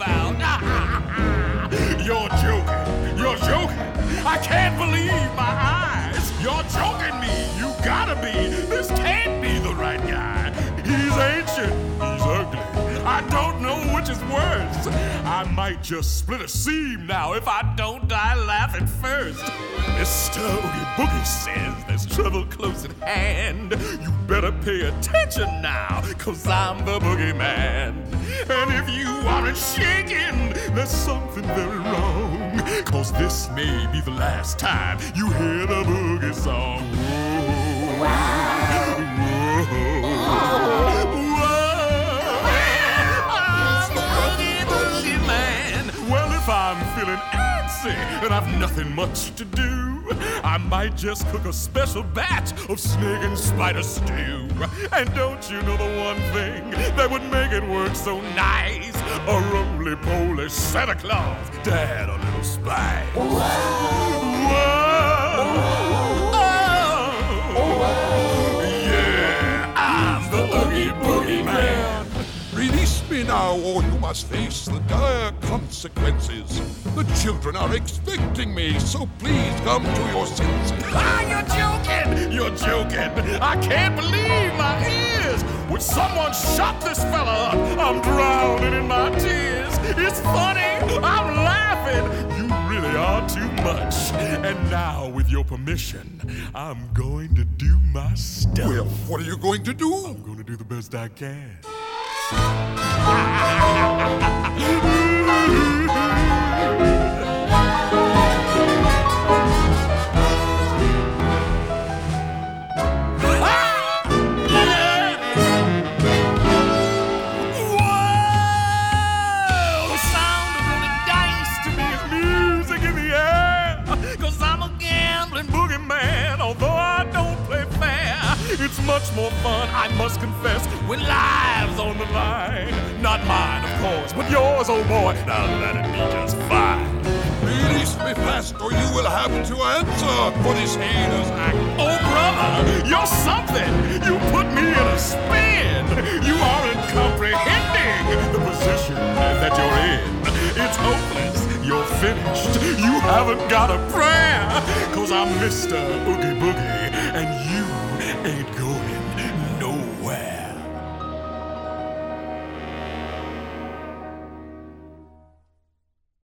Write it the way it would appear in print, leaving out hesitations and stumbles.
about? You're joking. You're joking. I can't believe my eyes. You're joking me. You gotta be. This can't be the right guy. He's ancient. He's ugly. I don't know which is worse. I might just split a seam now if I don't die laughing first. Mr. Oogie Boogie says there's trouble close at hand. You better pay attention now, 'cause I'm the boogeyman. And if you aren't shaking, there's something very wrong, 'cause this may be the last time you hear the boogie song. Whoa. Whoa. If I'm feeling antsy and I've nothing much to do, I might just cook a special batch of snake and spider stew. And don't you know the one thing that would make it work so nice? A roly-poly Santa Claus to add a little spice. Whoa. Oh. Yeah, I'm the Oogie Boogie Man. Release me now, or you must face the dire consequences. The children are expecting me, so please come to your senses. You're joking! You're joking! I can't believe my ears! Would someone shut this fella up? I'm drowning in my tears. It's funny! I'm laughing! You really are too much. And now, with your permission, I'm going to do my stuff. Well, what are you going to do? I'm going to do the best I can. It's much more fun, I must confess, when lives on the line. Not mine, of course, but yours, oh boy. Now that'd be just fine. Release me fast, or you will have to answer for this heinous act. Oh, brother, you're something. You put me in a spin. You aren't comprehending the position that you're in. It's hopeless. You're finished. You haven't got a prayer, 'cause I'm Mr. Oogie Boogie, and you ain't going